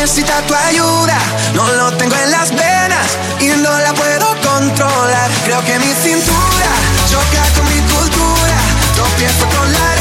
necesita tu ayuda. No lo tengo en las venas y no la puedo controlar. Creo que mi cintura choca con mi cultura. Tropiezo con la